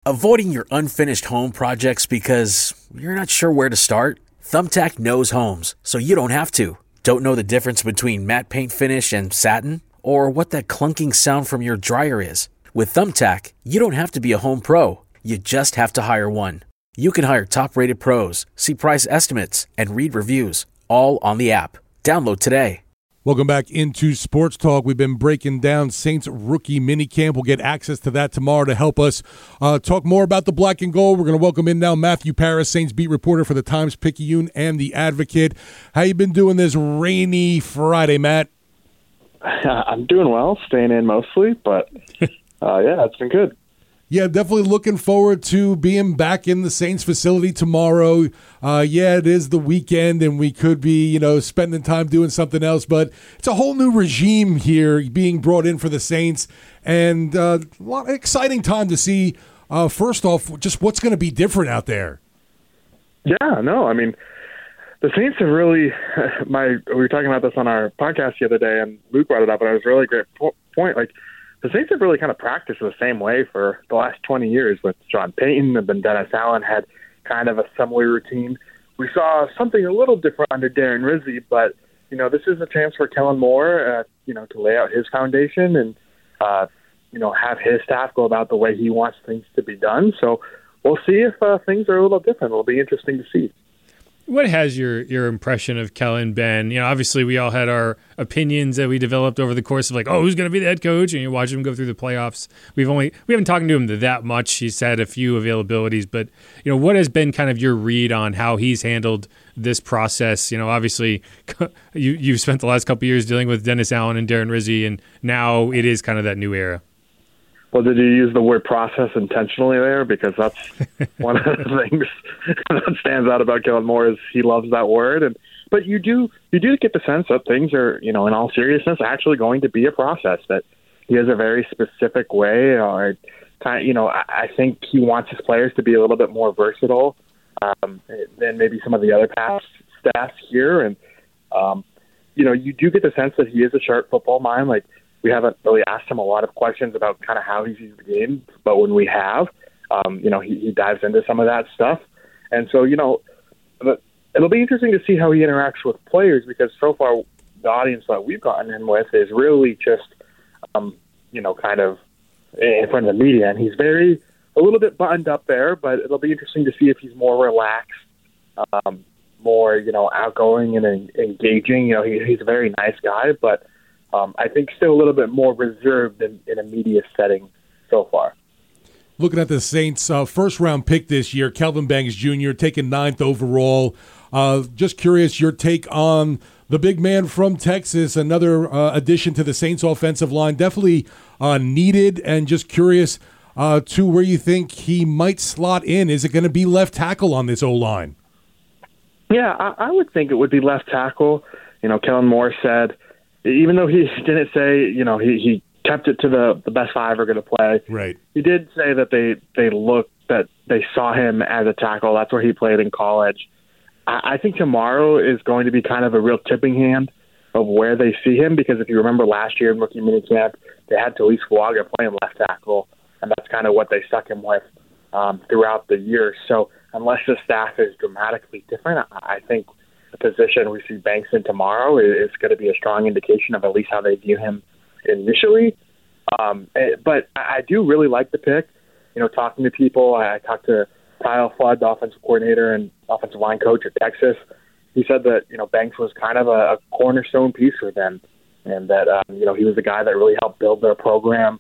Avoiding your unfinished home projects because you're not sure where to start? Thumbtack knows homes, so you don't have to. Don't know the difference between matte paint finish and satin? Or what that clunking sound from your dryer is? With Thumbtack, you don't have to be a home pro. You just have to hire one. You can hire top-rated pros, see price estimates, and read reviews, all on the app. Download today. Welcome back into Sports Talk. We've been breaking down Saints rookie minicamp. We'll get access to that tomorrow to help us talk more about the black and gold. We're going to welcome in now Matthew Paras, Saints beat reporter for the Times-Picayune and the Advocate. How you been doing this rainy Friday, Matt? I'm doing well, staying in mostly, but yeah, it's been good. Yeah, definitely looking forward to being back in the Saints facility tomorrow. Yeah, it is the weekend, and we could be, spending time doing something else. But it's a whole new regime here being brought in for the Saints, and a lot of exciting time to see. First off, just what's going to be different out there. Yeah, no, I mean, the Saints have really. We were talking about this on our podcast the other day, and Luke brought it up, and it was a really great point. Like, the Saints have really kind of practiced the same way for the last 20 years with Sean Payton, and then Dennis Allen had kind of a similar routine. We saw something a little different under Darren Rizzi, but, this is a chance for Kellen Moore, to lay out his foundation and, have his staff go about the way he wants things to be done. So we'll see if things are a little different. It'll be interesting to see. What has your impression of Kellen been? Obviously we all had our opinions that we developed over the course of who's going to be the head coach, and you watch him go through the playoffs. We haven't talked to him that much. He's had a few availabilities, but what has been kind of your read on how he's handled this process? Obviously you've spent the last couple of years dealing with Dennis Allen and Darren Rizzi, and now it is kind of that new era. Well, did you use the word process intentionally there? Because that's one of the things that stands out about Kellen Moore is he loves that word. But you do get the sense that things are, in all seriousness, actually going to be a process, that he has a very specific way. I think he wants his players to be a little bit more versatile than maybe some of the other past staffs here. And, you do get the sense that he is a sharp football mind. Like, we haven't really asked him a lot of questions about kind of how he sees the game, but when we have, he dives into some of that stuff. And so, it'll be interesting to see how he interacts with players, because so far the audience that we've gotten in with is really just, kind of in front of the media. And he's a little bit buttoned up there, but it'll be interesting to see if he's more relaxed, more, outgoing and engaging. He's a very nice guy, but I think still a little bit more reserved in a media setting so far. Looking at the Saints' first-round pick this year, Kelvin Banks Jr., taken 9th overall. Just curious, your take on the big man from Texas, another addition to the Saints' offensive line, definitely needed, and just curious to where you think he might slot in. Is it going to be left tackle on this O-line? Yeah, I would think it would be left tackle. Kellen Moore said, even though he didn't say, he kept it to the best five are going to play. Right. He did say that they saw him as a tackle. That's where he played in college. I think tomorrow is going to be kind of a real tipping hand of where they see him, because if you remember last year in rookie minicamp, they had Talise Fuaga playing left tackle, and that's kind of what they stuck him with throughout the year. So unless the staff is dramatically different, I think the position we see Banks in tomorrow is going to be a strong indication of at least how they view him initially. But I do really like the pick. Talking to people, I talked to Kyle Flood, the offensive coordinator and offensive line coach at Texas. He said that, Banks was kind of a cornerstone piece for them, and that, he was the guy that really helped build their program.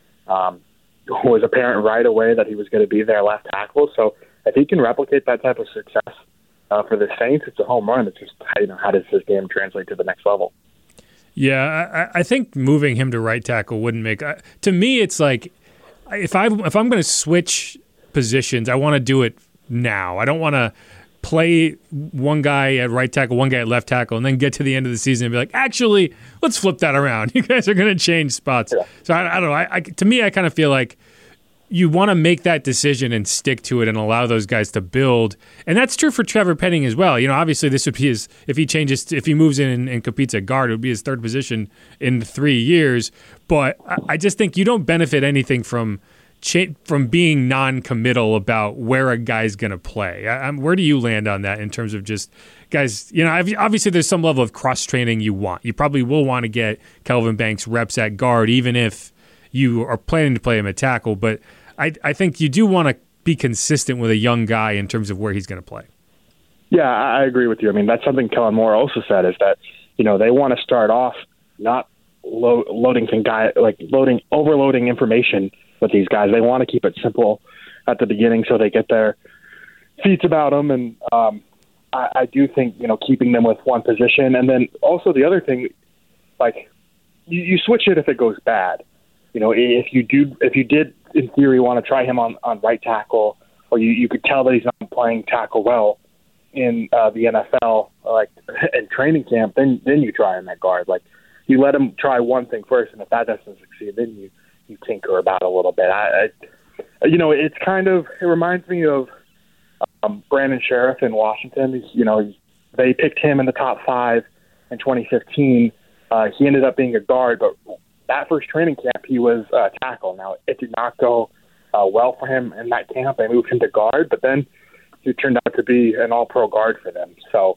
It was apparent right away that he was going to be their left tackle. So if he can replicate that type of success for the Saints, it's a home run. It's just, how does this game translate to the next level? Yeah, I think moving him to right tackle wouldn't make – to me, it's like if I'm going to switch positions, I want to do it now. I don't want to play one guy at right tackle, one guy at left tackle, and then get to the end of the season and be like, actually, let's flip that around. You guys are going to change spots. Yeah. So I don't know. To me, I kind of feel like you want to make that decision and stick to it and allow those guys to build. And that's true for Trevor Penning as well. Obviously this would be if he moves in and competes at guard, it would be his third position in 3 years. But I just think you don't benefit anything from from being non-committal about where a guy's going to play. Where do you land on that in terms of just guys? Obviously there's some level of cross-training you want. You probably will want to get Kelvin Banks reps at guard, even if you are planning to play him at tackle. But I think you do want to be consistent with a young guy in terms of where he's going to play. Yeah, I agree with you. I mean, that's something Kellen Moore also said, is that, they want to start off not overloading information with these guys. They want to keep it simple at the beginning so they get their feet about them. And I do think, keeping them with one position. And then also the other thing, like, you switch it if it goes bad. If you did in theory want to try him on right tackle, or you could tell that he's not playing tackle well in the NFL, like in training camp, then you try him at guard. Like, you let him try one thing first, and if that doesn't succeed, then you tinker about a little bit. It's kind of, it reminds me of Brandon Sheriff in Washington. They picked him in the top 5 in 2015. He ended up being a guard, but that first training camp he was a tackle. Now, it did not go well for him in that camp. They moved him to guard, but then he turned out to be an all-pro guard for them. So,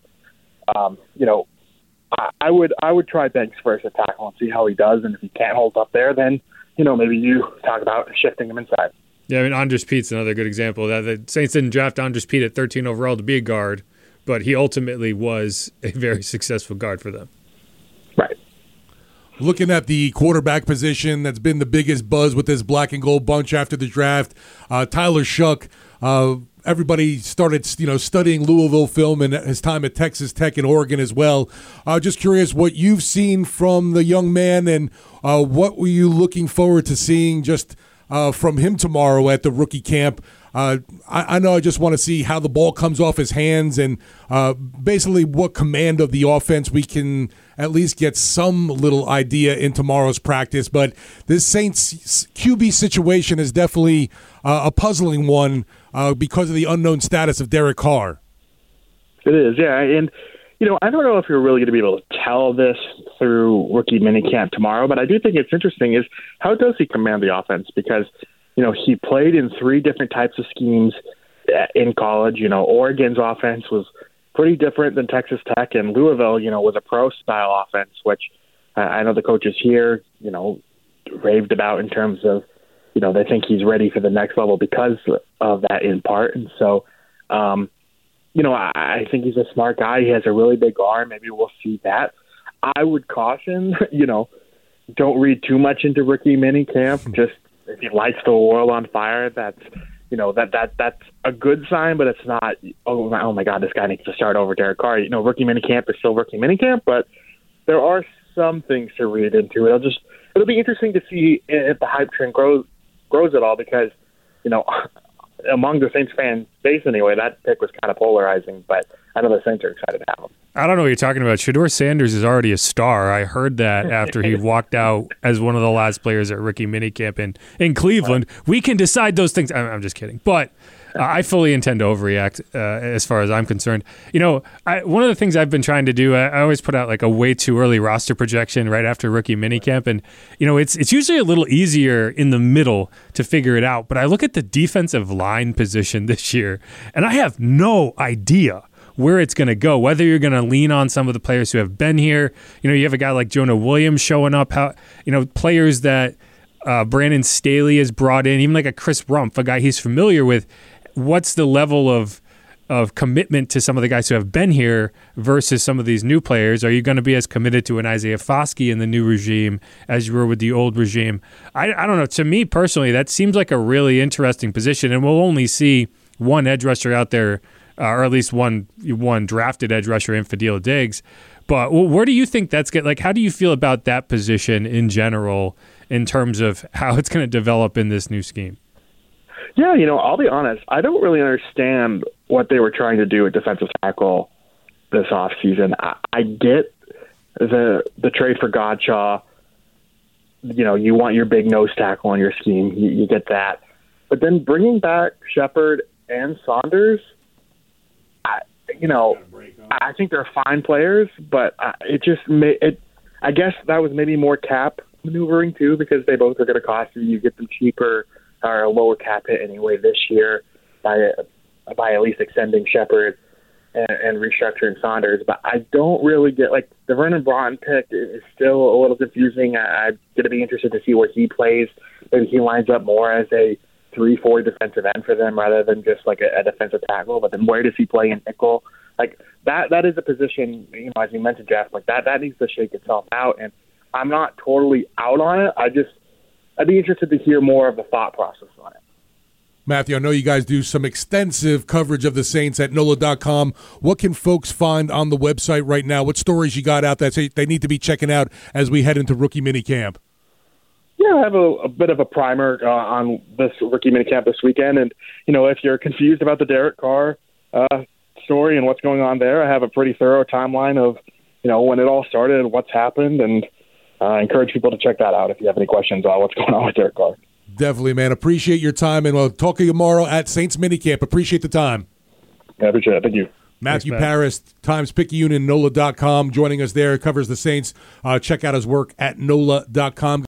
I would try Banks first at tackle and see how he does, and if he can't hold up there, then maybe you talk about shifting him inside. Yeah, I mean, Andres Pete's another good example of that. The Saints didn't draft Andres Pete at 13 overall to be a guard, but he ultimately was a very successful guard for them. Right. Looking at the quarterback position, that's been the biggest buzz with this black and gold bunch after the draft. Tyler Shough, everybody started, studying Louisville film and his time at Texas Tech and Oregon as well. Just curious what you've seen from the young man, and what were you looking forward to seeing just from him tomorrow at the rookie camp? I know I just want to see how the ball comes off his hands, and basically what command of the offense we can at least get some little idea in tomorrow's practice. But this Saints QB situation is definitely a puzzling one because of the unknown status of Derek Carr. It is, yeah. And, I don't know if you're really going to be able to tell this through rookie minicamp tomorrow, but I do think it's interesting is how does he command the offense? Because, he played in 3 different types of schemes in college. Oregon's offense was pretty different than Texas Tech, and Louisville, was a pro-style offense, which I know the coaches here, raved about in terms of, they think he's ready for the next level because of that in part. And so, I think he's a smart guy. He has a really big arm. Maybe we'll see that. I would caution, don't read too much into rookie minicamp. Just if he lights the world on fire, that's that's a good sign, but it's not. Oh my God, this guy needs to start over Derek Carr. Rookie minicamp is still rookie minicamp, but there are some things to read into. It'll be interesting to see if the hype train grows at all, because among the Saints fan base anyway, that pick was kind of polarizing, but I know the Saints are excited to have him. I don't know what you're talking about. Shedeur Sanders is already a star. I heard that after he walked out as one of the last players at rookie minicamp in Cleveland. We can decide those things. I'm just kidding. But I fully intend to overreact as far as I'm concerned. One of the things I've been trying to do, I always put out like a way too early roster projection right after rookie minicamp. And, it's usually a little easier in the middle to figure it out. But I look at the defensive line position this year, and I have no idea where it's going to go, whether you're going to lean on some of the players who have been here. You have a guy like Jonah Williams showing up, players that Brandon Staley has brought in, even like a Chris Rumpf, a guy he's familiar with. What's the level of commitment to some of the guys who have been here versus some of these new players? Are you going to be as committed to an Isaiah Foskey in the new regime as you were with the old regime? I don't know. To me personally, that seems like a really interesting position, and we'll only see one edge rusher out there, or at least one drafted edge rusher in Fadil Diggs. But where do you think that's how do you feel about that position in general in terms of how it's going to develop in this new scheme? Yeah, I'll be honest. I don't really understand what they were trying to do at defensive tackle this offseason. I get the trade for Godshaw. You want your big nose tackle on your scheme. You get that. But then bringing back Shepard and Saunders, I think they're fine players, but I guess that was maybe more cap maneuvering too, because they both are going to cost you. You get them cheaper or a lower cap hit anyway this year by at least extending Shepard and restructuring Saunders. But I don't really get, like, the Vernon Broughton pick is still a little confusing. I'm going to be interested to see where he plays. Maybe he lines up more as a 3-4 defensive end for them rather than just like a defensive tackle. But then where does he play in nickel? Like, that is a position, as you mentioned, Jeff, like that needs to shake itself out. And I'm not totally out on it. I'd be interested to hear more of the thought process on it. Matthew, I know you guys do some extensive coverage of the Saints at NOLA.com. What can folks find on the website right now? What stories you got out that they need to be checking out as we head into rookie minicamp? Yeah, I have a bit of a primer on this rookie minicamp this weekend. And, if you're confused about the Derek Carr story and what's going on there, I have a pretty thorough timeline of, when it all started and what's happened. And I encourage people to check that out if you have any questions on what's going on with Derek Carr. Definitely, man. Appreciate your time, and we'll talk to you tomorrow at Saints Minicamp. Appreciate the time. Yeah, appreciate it. Thank you. Matthew Paris, Times-Picayune, NOLA.com, joining us there. Covers the Saints. Check out his work at NOLA.com.